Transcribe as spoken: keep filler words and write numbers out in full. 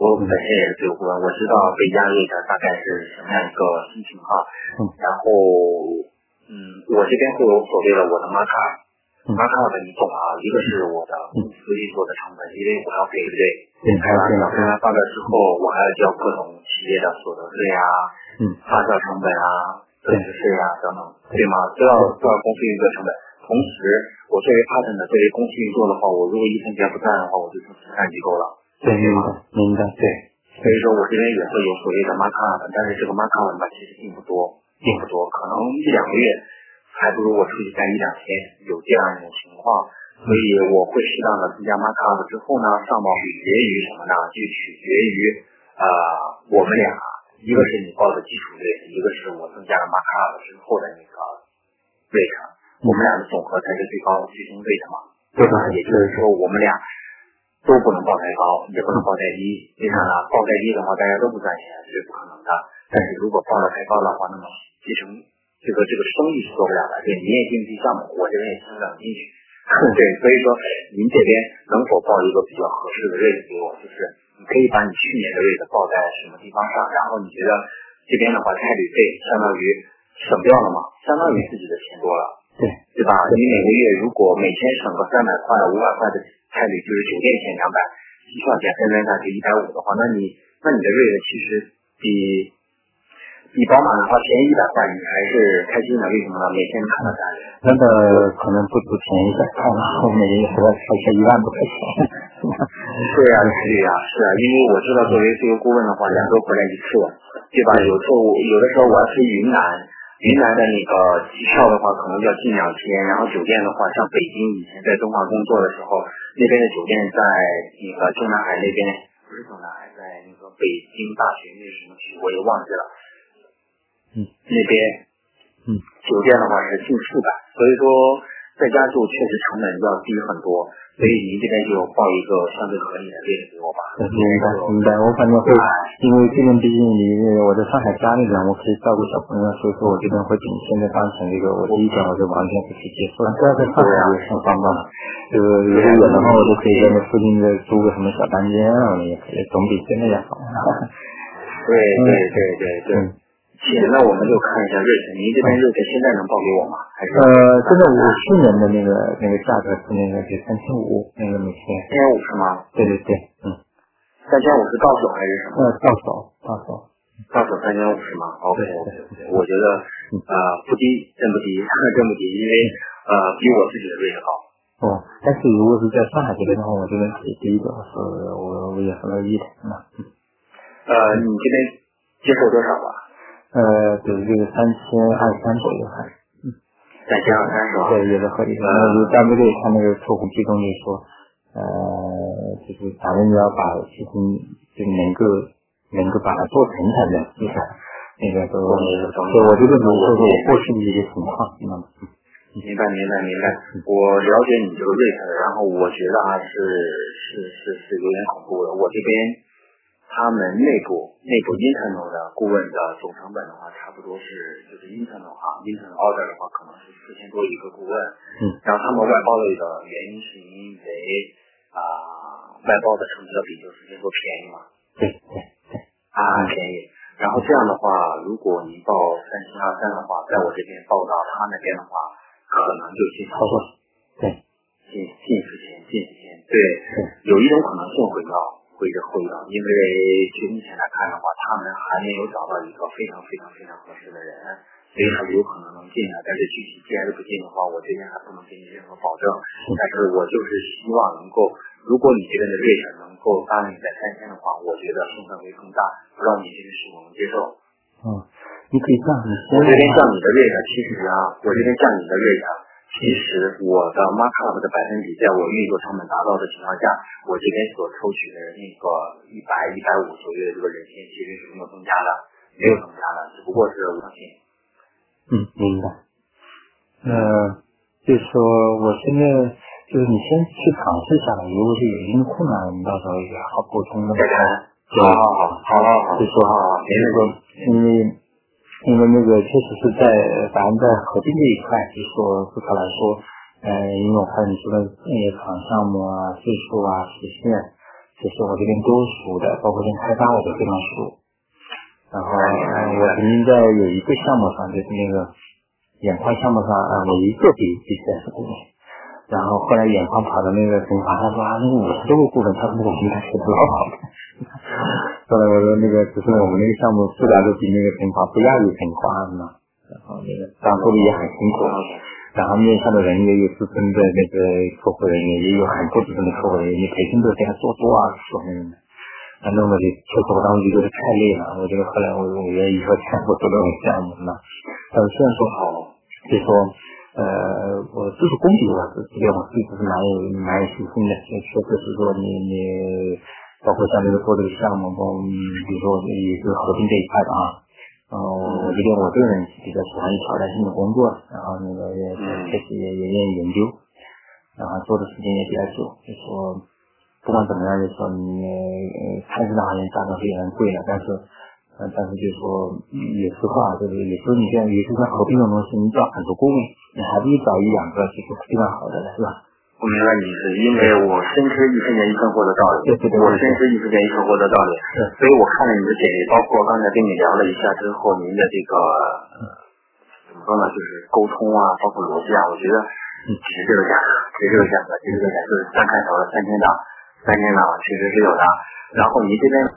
我本身也是自由顾问，我知道北加瑞的大概是什么样一个心情哈。嗯。然后，嗯，我这边会有所谓的我的玛卡，玛卡的你懂啊，一个是我的公司运作的成本，因为我要给对不对？对。开完小开发了之后，我还要交各种企业的所得税啊，嗯，发酵成本啊，增值税啊等等，对吗？都要都要公司运作成本。同时，我作为 partner 作为公司运作的话，我如果一分钱不赚的话，我就成慈善机构了。对吗？ 明白。 对。所以说我这边也会有所谓的 markup， 但是这个 markup 吧其实并不多，并不多，可能一两个月还不如我出去干一两天，有这样一种情况。所以我会适当的增加 markup 之后呢，上报取决于什么呢？就取决于呃我们俩，一个是你报的基础税，一个是我增加了 markup 之后的那个 rate， 我们俩的总和才是最高最终 rate 嘛，对吧？也就是说我们俩都不能报太高，也不能报太低。为啥呢？报太低的话，大家都不赚钱，这是不可能的。但是如果报的太高的话，那么继承这个这个生意是做不了的。对，你也经济项目，我这边也听不了进去。对，所以说您这边能否报一个比较合适的 rate 给我？就是你可以把你去年的 rate 报在什么地方上，然后你觉得这边的话差旅费相当于省掉了嘛，相当于自己的钱多了，对对吧？你每个月如果每天省个三百块、五百块的差旅，就是酒店钱两百，机票钱分分下去一百五的话，那你那你的 rate 其实比比宝马的话便宜一百块，你还是开心的。为什么呢？每天看到单， 那个可能不止便宜一百块，后面也是开车一万多块钱。 对呀，是呀，是啊，因为我知道作为自由顾问的话，两周回来一次，对吧？有时候有的时候我要飞云南，云南的那个机票的话可能要近两天，然后酒店的话，像北京以前在东华工作的时候，那边的酒店在那个中南海那边，不是中南海，在那个北京大学那是什么区我也忘记了。嗯，那边，嗯，酒店的话是近四百，所以说在家住确实成本要低很多，所以您这边就报一个相对合理的例子给我吧。 明白，明白。我反正会，因为这边毕竟离我在上海家那边，我可以照顾小朋友，所以说我这边会仅现在当成这个我第一点我就完全不去接受。第二个上海也很方便，这个如果远的话，我就可以在那附近的租个什么小单间啊，也可以，总比真的要好。 对对对对对。行，那我们就看一下瑞士，您这边瑞士现在能报给我吗？还是？ 呃，现在我去年的那个那个价格是那个是三千五，那个每天。 三千五是吗？ 对对对，嗯。 三千五是到手还是什么？ 呃，到手，到手。 到手三千五是吗 ？OK OK OK，我觉得呃不低，真不低，真不低，因为呃比我自己的瑞士高。 哦，但是如果是在上海这边的话，我这边可以低一点，是我我也很乐意的，嗯。 呃，你这边接受多少吧？ 呃，对，这个三千二三左右还是，嗯， 三千二三是吧？ 对，也是合理的。那就单位他那个出红提供就是说，呃，就是咱们要把其实就能够能够把它做成才能，就是那个都，对，我觉得如果说我过去的一些情况，嗯， 明白明白明白。我了解你这个 rate， 然后我觉得啊是是是是有点恐怖的。我这边。他们内部内部 internal 的顾问的总成本的话，差不多是就是 internal 啊 internal order 的话，可能是四千多一个顾问。嗯。然后他们外包类的原因是因为啊、呃、外包的成本比就四千多便宜嘛。 对对对。 啊便宜。然后这样的话，如果您报三千二三的话，在我这边报到他那边的话，可能就近超过。 对。 近近十千，近十千。对。有一种可能性会到。会的会的，因为就目前来看的话，他们还没有找到一个非常非常非常合适的人，所以还有可能能进来。但是具体进还是不进的话，我这边还不能给你任何保证。但是我就是希望能够，如果你这边的 rate 能够答应在三千的话，我觉得胜算会更大。不知道你这边是否能接受？ 嗯，你可以这样， 我这边降你的 rate， 其实啊，我这边降你的 rate。其实我的 markup 的百分比，在我运作成本达到的情况下，我这边所抽取的那个一百、一百五左右的这个人均，其实是没有增加的，没有增加的，只不过是五块钱。 嗯，明白。呃，就是说，我现在就是你先去尝试一下吧，如果是有一定困难，你到时候也好沟通的。 好好好好好好， 就说啊，比如说，因为。因为那个确实是在咱们在合并这一块，就是说至少来说，呃，因为我看你说的业场项目啊、税数啊、实现，其就是我这边都熟的，包括像开发我都非常熟。然后呃我曾经在有一个项目上，就是那个眼眶项目上啊，我一个比比赛是顾问，然后后来眼眶跑到那个平华，他说啊，那个五十多个顾问，他说那个平台写的老好了。后来我说那个只是我们那个项目数量都比那个平华不亚于平华嘛，然后那个当做的也很辛苦，然后面向的人也有资深的那个客户人员，也有很不资深的客户人员，你培训都给他做多啊，说那个。那弄的就确实我当时觉得太累了，我觉得后来我我觉得以后全部做这种项目呢，但是虽然说好，就说呃我这是功底我是这边我自己是蛮有蛮有信心的，确实是说你你包括像这个做这个项目，嗯，比如说也是合并这一块的啊，嗯，我觉得我这个人比较喜欢挑战性的工作，然后那个也确实也也愿意研究，然后做的时间也比较久，就说。不管怎么样，就是说你呃，看似好像价格是有点贵了，但是呃，但是就是说有时候啊，就是有时候你像有时候合并这种东西，你找很多顾问，你还不如找一两个就是非常好的了，是吧？ 我明白你是因为我深知一分钱一分货的道理， 对对对， 我深知一分钱一分货的道理，所以我看了你的简历，包括刚才跟你聊了一下之后，您的这个怎么说呢，就是沟通啊，包括逻辑啊，我觉得只是这个价格，只是这个价格，只是这个价格，就是三开头的三千档。三千档其实是有的，然后你这边